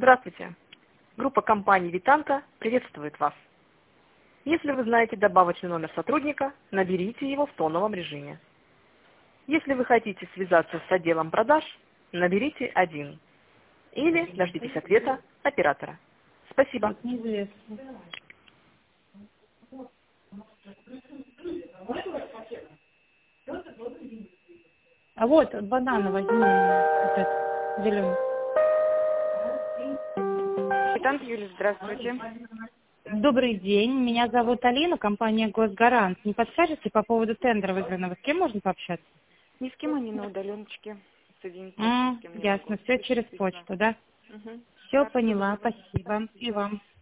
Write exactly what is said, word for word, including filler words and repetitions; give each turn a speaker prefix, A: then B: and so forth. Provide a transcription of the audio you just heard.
A: Здравствуйте. Группа компаний «Витанта» приветствует вас. Если вы знаете добавочный номер сотрудника, наберите его в тоновом режиме. Если вы хотите связаться с отделом продаж, наберите один. Или дождитесь ответа оператора. Спасибо.
B: Неизвестно. А вот банана возьми, вот этот зеленый.
C: Витанта, Юлия, здравствуйте.
B: Добрый день, меня зовут Алина, компания Госгарант. Не подскажете по поводу тендера выигранного, с кем можно пообщаться?
C: Ни с кем они на удаленочке. Соедините,
B: М,
C: с кем не
B: ясно,
C: могу.
B: все через
C: Письма.
B: почту, да?
C: Угу.
B: Все поняла, спасибо. И вам.